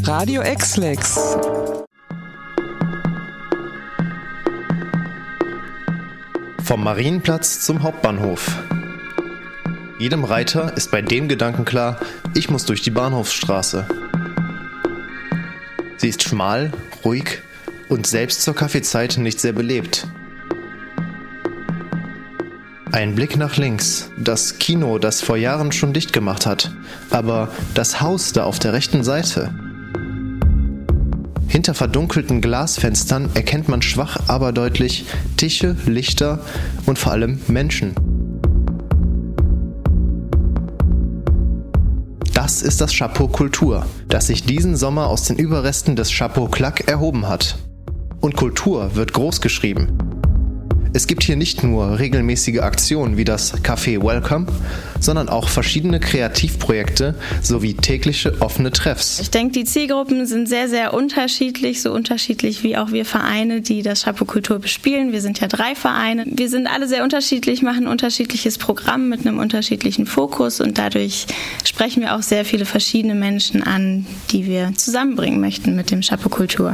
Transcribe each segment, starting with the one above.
Radio X-Lex. Vom Marienplatz zum Hauptbahnhof. Jedem Reiter ist bei dem Gedanken klar, ich muss durch die Bahnhofsstraße. Sie ist schmal, ruhig und selbst zur Kaffeezeit nicht sehr belebt. Ein Blick nach links, das Kino, das vor Jahren schon dicht gemacht hat, aber das Haus da auf der rechten Seite. Hinter verdunkelten Glasfenstern erkennt man schwach, aber deutlich Tische, Lichter und vor allem Menschen. Das ist das Chapeau Kultur, das sich diesen Sommer aus den Überresten des Chapeau Claque erhoben hat. Und Kultur wird groß geschrieben. Es gibt hier nicht nur regelmäßige Aktionen wie das Café Welcome, sondern auch verschiedene Kreativprojekte sowie tägliche offene Treffs. Ich denke, die Zielgruppen sind sehr, sehr unterschiedlich, so unterschiedlich wie auch wir Vereine, die das Chapeau Kultur bespielen. Wir sind ja 3 Vereine. Wir sind alle sehr unterschiedlich, machen ein unterschiedliches Programm mit einem unterschiedlichen Fokus und dadurch sprechen wir auch sehr viele verschiedene Menschen an, die wir zusammenbringen möchten mit dem Chapeau Kultur.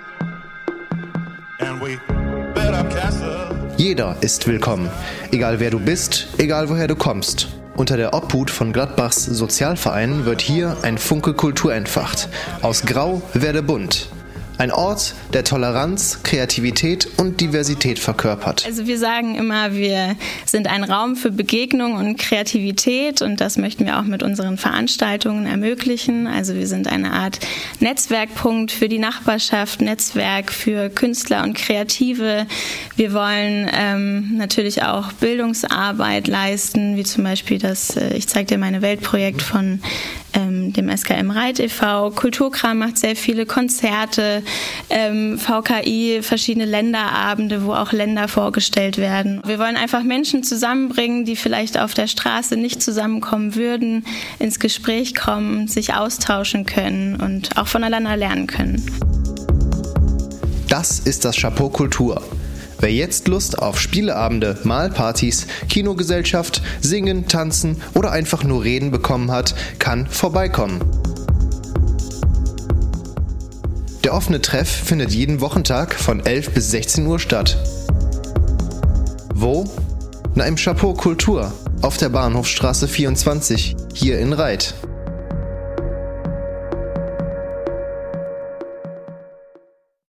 Jeder ist willkommen, egal wer du bist, egal woher du kommst. Unter der Obhut von Gladbachs Sozialverein wird hier ein Funke Kultur entfacht. Aus Grau werde bunt. Ein Ort, der Toleranz, Kreativität und Diversität verkörpert. Also wir sagen immer, wir sind ein Raum für Begegnung und Kreativität und das möchten wir auch mit unseren Veranstaltungen ermöglichen. Also wir sind eine Art Netzwerkpunkt für die Nachbarschaft, Netzwerk für Künstler und Kreative. Wir wollen natürlich auch Bildungsarbeit leisten, wie zum Beispiel das Ich zeig dir meine Welt-Projekt von dem SKM Reit e.V. Kulturkram macht sehr viele Konzerte, VKI, verschiedene Länderabende, wo auch Länder vorgestellt werden. Wir wollen einfach Menschen zusammenbringen, die vielleicht auf der Straße nicht zusammenkommen würden, ins Gespräch kommen, sich austauschen können und auch voneinander lernen können. Das ist das Chapeau Kultur. Wer jetzt Lust auf Spieleabende, Malpartys, Kinogesellschaft, Singen, Tanzen oder einfach nur Reden bekommen hat, kann vorbeikommen. Der offene Treff findet jeden Wochentag von 11 bis 16 Uhr statt. Wo? Na, im Chapeau Kultur auf der Bahnhofsstraße 24, hier in Reit.